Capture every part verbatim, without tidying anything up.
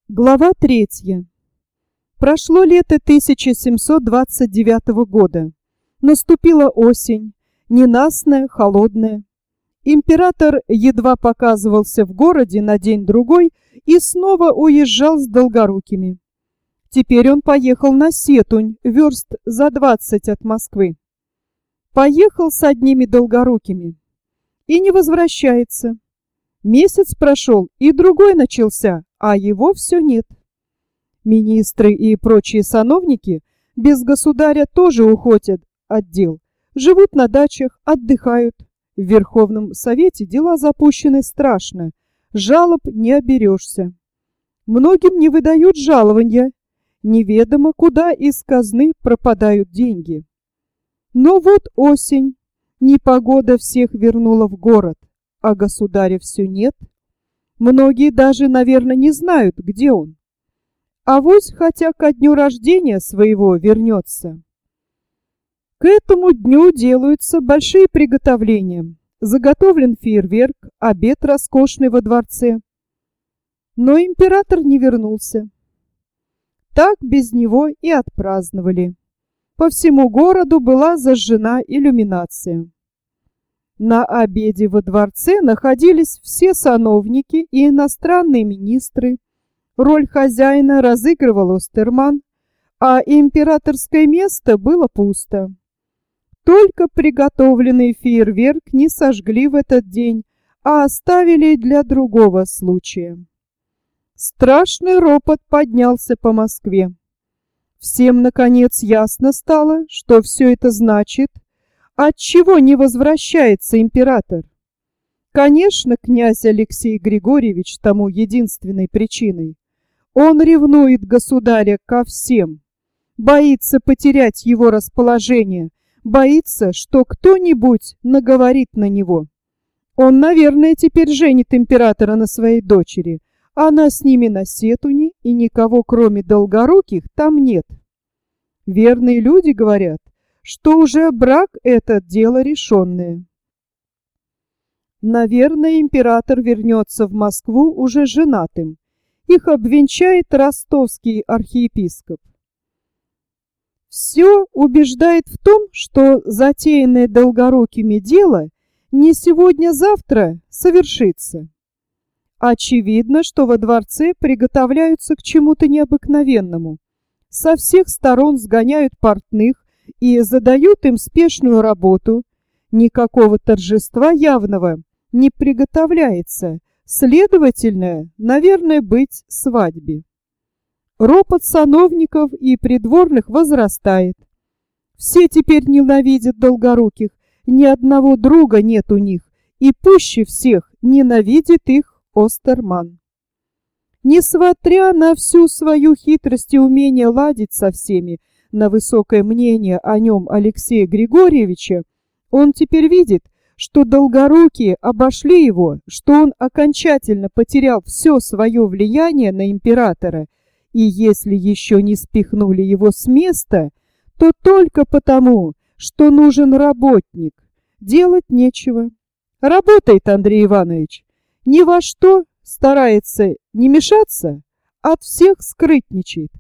Глава третья. Прошло лето тысяча семьсот двадцать девятого года. Наступила осень, ненастная, холодная. Император едва показывался в городе на день-другой и снова уезжал с Долгорукими. Теперь он поехал на Сетунь, верст за двадцать от Москвы. Поехал с одними Долгорукими и не возвращается. Месяц прошел, и другой начался, а его все нет. Министры и прочие сановники без государя тоже уходят от дел, живут на дачах, отдыхают. В Верховном Совете дела запущены страшно, жалоб не оберешься. Многим не выдают жалования, неведомо куда из казны пропадают деньги. Но вот осень, непогода всех вернула в город, а государя все нет. Многие даже, наверное, не знают, где он. Авось хотя ко дню рождения своего вернется. К этому дню делаются большие приготовления. Заготовлен фейерверк, обед роскошный во дворце. Но император не вернулся. Так без него и отпраздновали. По всему городу была зажжена иллюминация. На обеде во дворце находились все сановники и иностранные министры. Роль хозяина разыгрывал Остерман, а императорское место было пусто. Только приготовленный фейерверк не сожгли в этот день, а оставили для другого случая. Страшный ропот поднялся по Москве. Всем, наконец, ясно стало, что все это значит. Отчего не возвращается император? Конечно, князь Алексей Григорьевич тому единственной причиной. Он ревнует государя ко всем, боится потерять его расположение, боится, что кто-нибудь наговорит на него. Он, наверное, теперь женит императора на своей дочери, а она с ними на Сетуне, и никого, кроме Долгоруких, там нет. Верные люди говорят, что уже брак — это дело решенное. Наверное, император вернется в Москву уже женатым. Их обвенчает ростовский архиепископ. Все убеждает в том, что затеянное Долгорукими дело не сегодня-завтра совершится. Очевидно, что во дворце приготовляются к чему-то необыкновенному. Со всех сторон сгоняют портных и задают им спешную работу. Никакого торжества явного не приготовляется, следовательно, наверное, быть свадьбе. Ропот сановников и придворных возрастает. Все теперь ненавидят Долгоруких, ни одного друга нет у них, и пуще всех ненавидит их Остерман. Несмотря на всю свою хитрость и умение ладить со всеми, на высокое мнение о нем Алексея Григорьевича, он теперь видит, что Долгорукие обошли его, что он окончательно потерял все свое влияние на императора, и если еще не спихнули его с места, то только потому, что нужен работник. Делать нечего. Работает Андрей Иванович. Ни во что старается не мешаться, от всех скрытничает.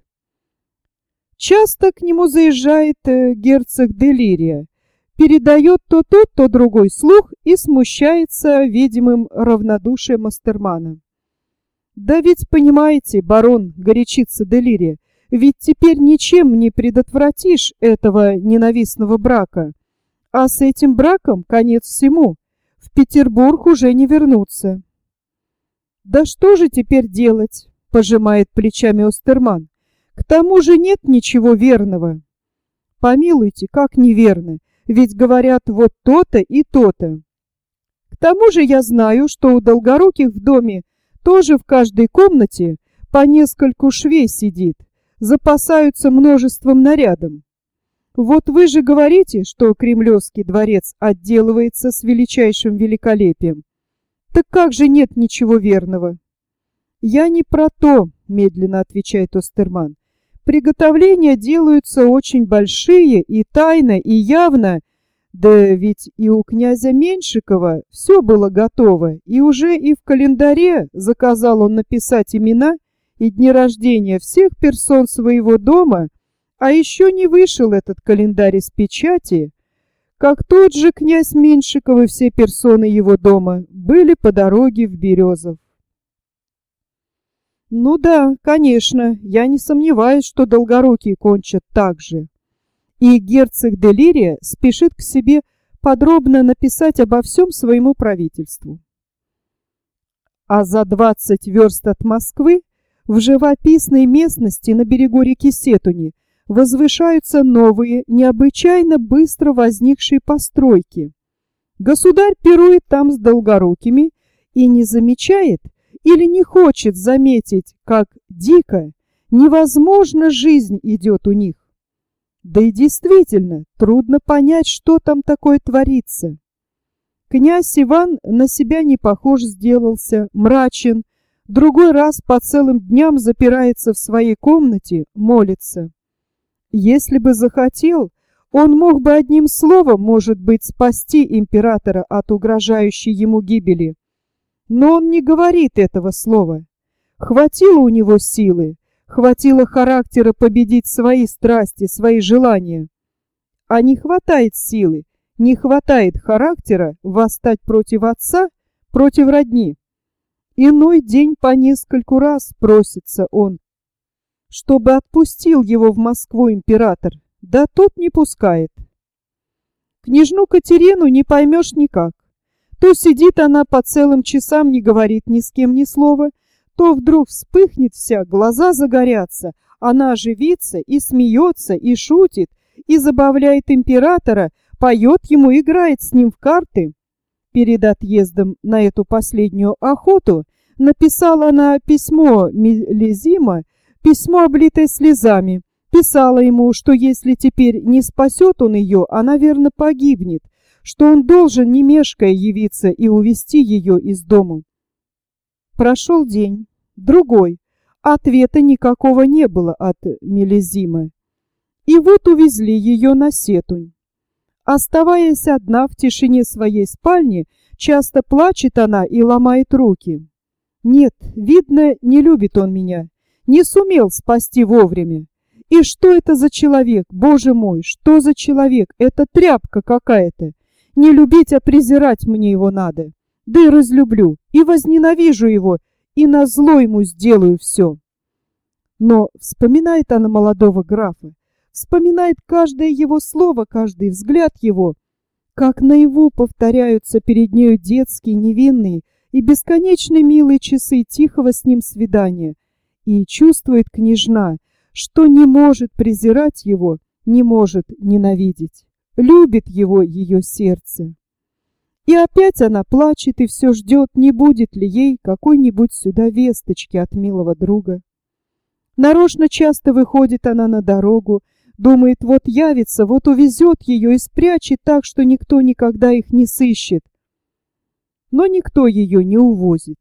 Часто к нему заезжает э, герцог Делирия, передает то тот, то другой слух и смущается видимым равнодушием Остермана. Да ведь, понимаете, барон, горячится Делирия, ведь теперь ничем не предотвратишь этого ненавистного брака. А с этим браком конец всему. В Петербург уже не вернуться. Да что же теперь делать, пожимает плечами Остерман. К тому же нет ничего верного. Помилуйте, как неверно, ведь говорят вот то-то и то-то. К тому же я знаю, что у Долгоруких в доме тоже в каждой комнате по нескольку швей сидит, запасаются множеством нарядом. Вот вы же говорите, что Кремлевский дворец отделывается с величайшим великолепием. Так как же нет ничего верного? Я не про то, медленно отвечает Остерман. Приготовления делаются очень большие и тайно, и явно. Да ведь и у князя Меньшикова все было готово, и уже и в календаре заказал он написать имена и дни рождения всех персон своего дома, а еще не вышел этот календарь из печати, как тот же князь Меньшиков и все персоны его дома были по дороге в Березов. Ну да, конечно, я не сомневаюсь, что Долгорукие кончат так же. И герцог де Лирия спешит к себе подробно написать обо всем своему правительству. А за двадцать верст от Москвы, в живописной местности на берегу реки Сетуни, возвышаются новые, необычайно быстро возникшие постройки. Государь пирует там с Долгорукими и не замечает или не хочет заметить, как дико, невозможно жизнь идет у них. Да и действительно, трудно понять, что там такое творится. Князь Иван на себя не похож сделался, мрачен, другой раз по целым дням запирается в своей комнате, молится. Если бы захотел, он мог бы одним словом, может быть, спасти императора от угрожающей ему гибели. Но он не говорит этого слова. Хватило у него силы, хватило характера победить свои страсти, свои желания. А не хватает силы, не хватает характера восстать против отца, против родни. Иной день по нескольку раз просится он, чтобы отпустил его в Москву император, да тот не пускает. Княжну Катерину не поймешь никак. То сидит она по целым часам, не говорит ни с кем ни слова, то вдруг вспыхнет вся, глаза загорятся, она оживится и смеется, и шутит, и забавляет императора, поет ему, играет с ним в карты. Перед отъездом на эту последнюю охоту написала она письмо Мелизима, письмо, облитое слезами, писала ему, что если теперь не спасет он ее, она верно погибнет, что он должен, не мешкая, явиться и увести ее из дому. Прошел день, другой, ответа никакого не было от Мелизимы. И вот увезли ее на Сетунь. Оставаясь одна в тишине своей спальни, часто плачет она и ломает руки. Нет, видно, не любит он меня, не сумел спасти вовремя. И что это за человек, Боже мой, что за человек? Это тряпка какая-то. Не любить, а презирать мне его надо. Да и разлюблю, и возненавижу его, и назло ему сделаю все. Но вспоминает она молодого графа, вспоминает каждое его слово, каждый взгляд его, как наяву повторяются перед нею детские, невинные и бесконечно милые часы тихого с ним свидания, и чувствует княжна, что не может презирать его, не может ненавидеть. Любит его ее сердце. И опять она плачет и все ждет, не будет ли ей какой-нибудь сюда весточки от милого друга. Нарочно часто выходит она на дорогу, думает, вот явится, вот увезет ее и спрячет так, что никто никогда их не сыщет. Но никто ее не увозит.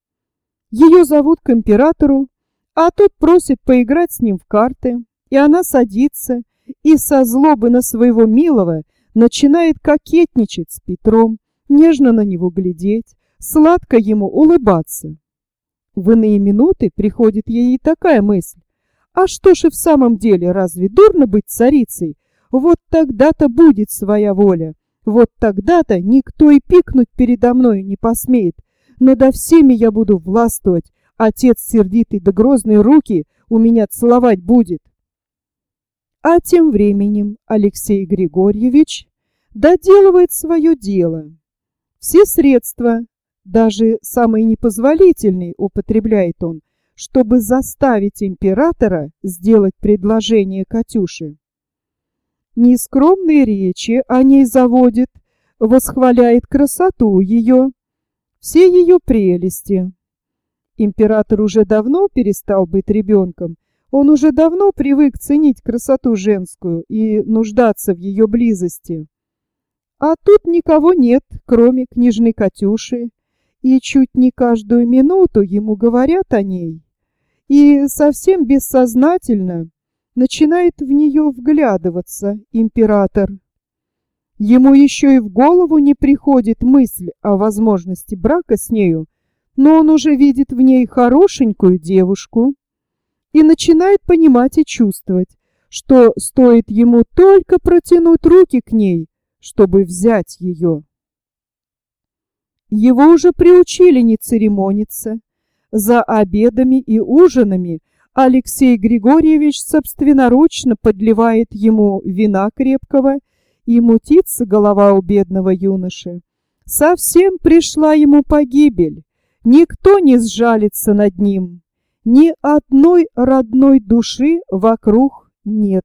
Ее зовут к императору, а тот просит поиграть с ним в карты, и она садится и со злобы на своего милого начинает кокетничать с Петром, нежно на него глядеть, сладко ему улыбаться. В иные минуты приходит ей и такая мысль: а что ж и в самом деле, разве дурно быть царицей? Вот тогда-то будет своя воля, вот тогда-то никто и пикнуть передо мной не посмеет, надо всеми я буду властвовать, отец сердитый да грозные руки у меня целовать будет. А тем временем Алексей Григорьевич доделывает свое дело. Все средства, даже самые непозволительные, употребляет он, чтобы заставить императора сделать предложение Катюше. Нескромные речи о ней заводит, восхваляет красоту ее, все ее прелести. Император уже давно перестал быть ребенком, он уже давно привык ценить красоту женскую и нуждаться в ее близости. А тут никого нет, кроме княжны Катюши, и чуть не каждую минуту ему говорят о ней, и совсем бессознательно начинает в нее вглядываться император. Ему еще и в голову не приходит мысль о возможности брака с нею, но он уже видит в ней хорошенькую девушку, и начинает понимать и чувствовать, что стоит ему только протянуть руки к ней, чтобы взять ее. Его уже приучили не церемониться. За обедами и ужинами Алексей Григорьевич собственноручно подливает ему вина крепкого, и мутится голова у бедного юноши. Совсем пришла ему погибель, никто не сжалится над ним, ни одной родной души вокруг нет.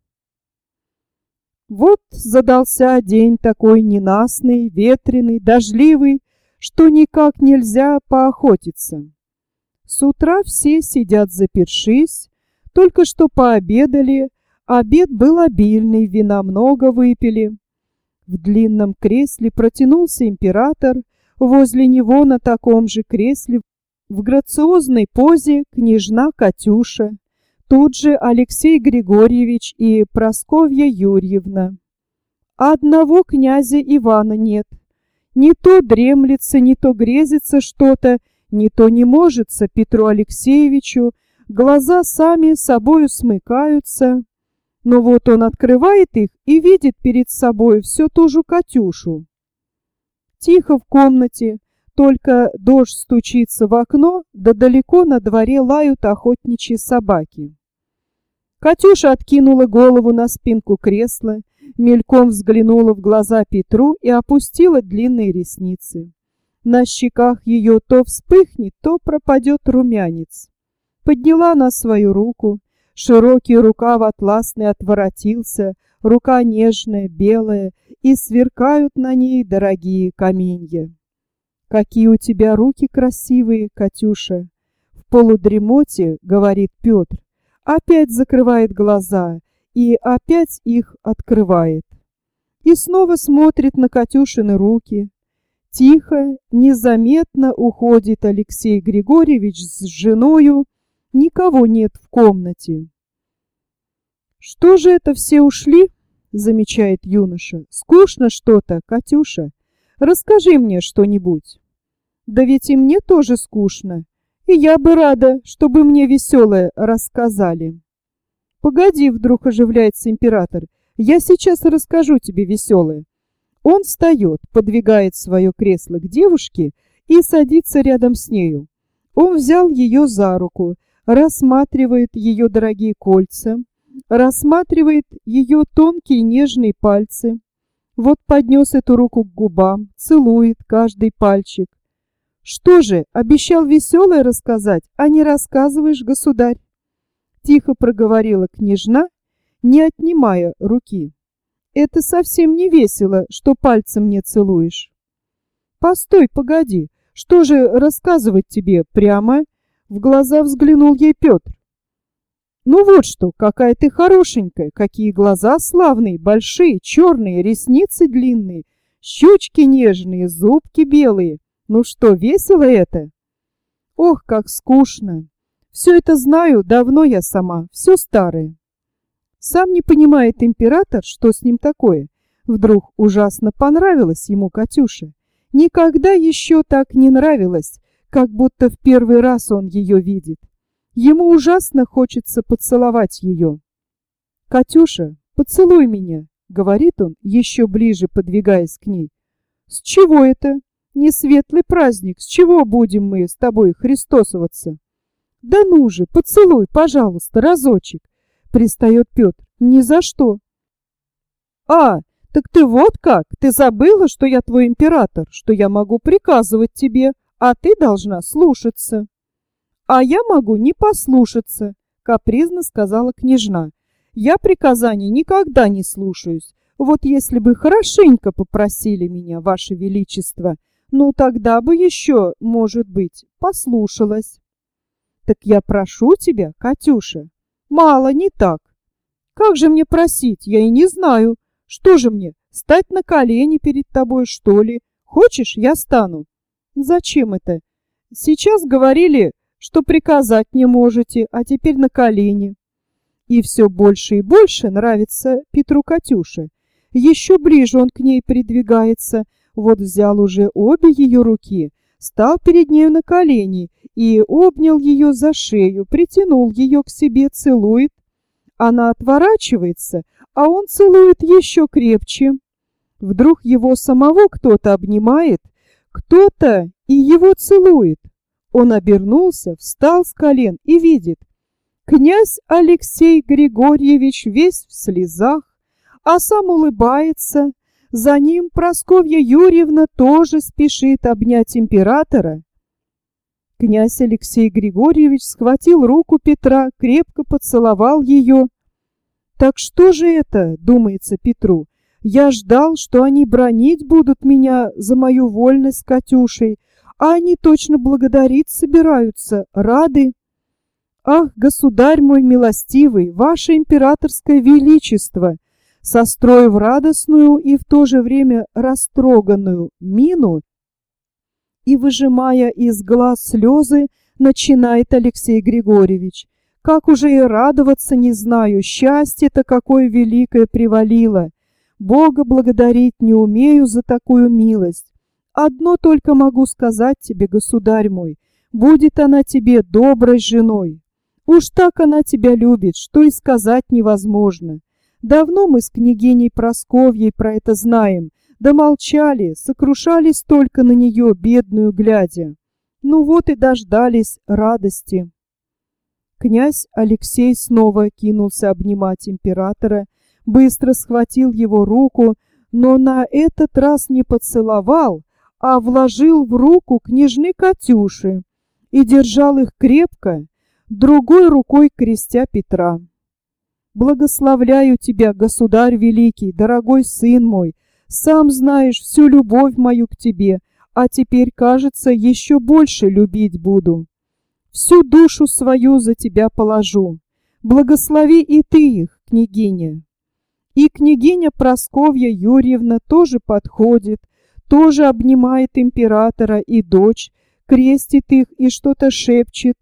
Вот задался день такой ненастный, ветреный, дождливый, что никак нельзя поохотиться. С утра все сидят запершись, только что пообедали, обед был обильный, вина много выпили. В длинном кресле протянулся император, возле него на таком же кресле в грациозной позе княжна Катюша, тут же Алексей Григорьевич и Прасковья Юрьевна. Одного князя Ивана нет. Не то дремлется, не то грезится что-то, не то не можется Петру Алексеевичу, глаза сами собою смыкаются. Но вот он открывает их и видит перед собой всю ту же Катюшу. Тихо в комнате, только дождь стучится в окно, да далеко на дворе лают охотничьи собаки. Катюша откинула голову на спинку кресла, мельком взглянула в глаза Петру и опустила длинные ресницы. На щеках ее то вспыхнет, то пропадет румянец. Подняла она свою руку, широкий рукав атласный отворотился, рука нежная, белая, и сверкают на ней дорогие каменья. «Какие у тебя руки красивые, Катюша!» В полудремоте говорит Петр, опять закрывает глаза и опять их открывает. И снова смотрит на Катюшины руки. Тихо, незаметно уходит Алексей Григорьевич с женою, никого нет в комнате. «Что же это все ушли?» — замечает юноша. «Скучно что-то, Катюша. Расскажи мне что-нибудь». «Да ведь и мне тоже скучно, и я бы рада, чтобы мне веселое рассказали». «Погоди», — вдруг оживляется император, — «я сейчас расскажу тебе веселое». Он встает, подвигает свое кресло к девушке и садится рядом с нею. Он взял ее за руку, рассматривает ее дорогие кольца, рассматривает ее тонкие нежные пальцы. Вот поднес эту руку к губам, целует каждый пальчик. «Что же, обещал веселое рассказать, а не рассказываешь, государь?» Тихо проговорила княжна, не отнимая руки. «Это совсем не весело, что пальцем не целуешь». «Постой, погоди, что же рассказывать тебе прямо?» В глаза взглянул ей Петр. «Ну вот что, какая ты хорошенькая, какие глаза славные, большие, черные, ресницы длинные, щечки нежные, зубки белые. Ну что, весело это?» «Ох, как скучно! Все это знаю, давно я сама, все старое». Сам не понимает император, что с ним такое. Вдруг ужасно понравилась ему Катюша. Никогда еще так не нравилось, как будто в первый раз он ее видит. Ему ужасно хочется поцеловать ее. «Катюша, поцелуй меня», — говорит он, еще ближе подвигаясь к ней. «С чего это? Не светлый праздник, с чего будем мы с тобой христосоваться?» «Да ну же, поцелуй, пожалуйста, разочек», — пристает Петр. «Ни за что». «А, так ты вот как? Ты забыла, что я твой император, что я могу приказывать тебе, а ты должна слушаться». «А я могу не послушаться», — капризно сказала княжна. «Я приказаний никогда не слушаюсь. Вот если бы хорошенько попросили меня, ваше величество, ну тогда бы еще, может быть, послушалась». «Так я прошу тебя, Катюша». «Мало, не так». «Как же мне просить? Я и не знаю. Что же мне, стать на колени перед тобой, что ли? Хочешь, я стану?» «Зачем это? Сейчас говорили, что приказать не можете, а теперь на колени». И все больше и больше нравится Петру Катюша. Еще ближе он к ней придвигается. Вот взял уже обе ее руки, стал перед нею на колени и обнял ее за шею, притянул ее к себе, целует. Она отворачивается, а он целует еще крепче. Вдруг его самого кто-то обнимает, кто-то и его целует. Он обернулся, встал с колен и видит: князь Алексей Григорьевич весь в слезах, а сам улыбается. За ним Прасковья Юрьевна тоже спешит обнять императора. Князь Алексей Григорьевич схватил руку Петра, крепко поцеловал ее. «Так что же это, — думается Петру, — я ждал, что они бранить будут меня за мою вольность с Катюшей, а они точно благодарить собираются, рады. Ах, государь мой милостивый, ваше императорское величество!» Состроив радостную и в то же время растроганную мину и выжимая из глаз слезы, начинает Алексей Григорьевич: «Как уже и радоваться не знаю, счастье-то какое великое привалило! Бога благодарить не умею за такую милость. Одно только могу сказать тебе, государь мой, будет она тебе доброй женой. Уж так она тебя любит, что и сказать невозможно. Давно мы с княгиней Прасковьей про это знаем, да молчали, сокрушались только на нее, бедную, глядя. Ну вот и дождались радости». Князь Алексей снова кинулся обнимать императора, быстро схватил его руку, но на этот раз не поцеловал, а вложил в руку княжны Катюши и держал их крепко, другой рукой крестя Петра. «Благословляю тебя, государь великий, дорогой сын мой, сам знаешь всю любовь мою к тебе, а теперь, кажется, еще больше любить буду. Всю душу свою за тебя положу. Благослови и ты их, княгиня». И княгиня Прасковья Юрьевна тоже подходит, тоже обнимает императора и дочь, крестит их и что-то шепчет.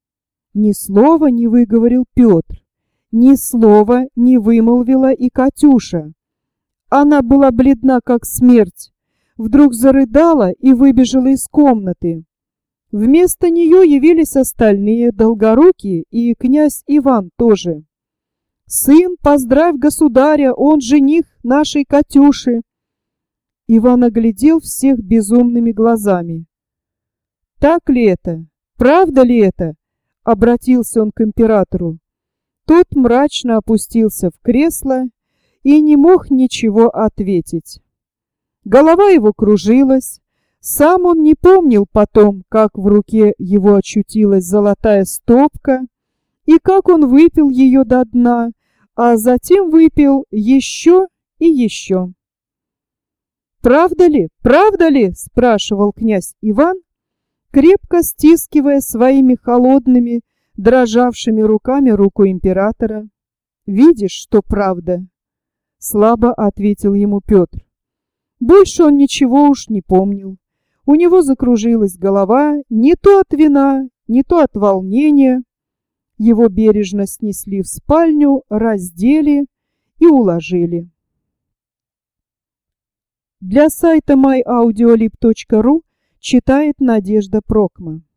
Ни слова не выговорил Петр. Ни слова не вымолвила и Катюша. Она была бледна, как смерть. Вдруг зарыдала и выбежала из комнаты. Вместо нее явились остальные, Долгорукие и князь Иван тоже. «Сын, поздравь государя, он жених нашей Катюши!» Иван оглядел всех безумными глазами. «Так ли это? Правда ли это?» — обратился он к императору. Тот мрачно опустился в кресло и не мог ничего ответить. Голова его кружилась, сам он не помнил потом, как в руке его очутилась золотая стопка и как он выпил ее до дна, а затем выпил еще и еще. «Правда ли, правда ли?» — спрашивал князь Иван, крепко стискивая своими холодными, дрожавшими руками руку императора. «Видишь, что правда?» — слабо ответил ему Петр. Больше он ничего уж не помнил. У него закружилась голова не то от вина, не то от волнения. Его бережно снесли в спальню, раздели и уложили. Для сайта май аудиолиб точка ру читает Надежда Прокма.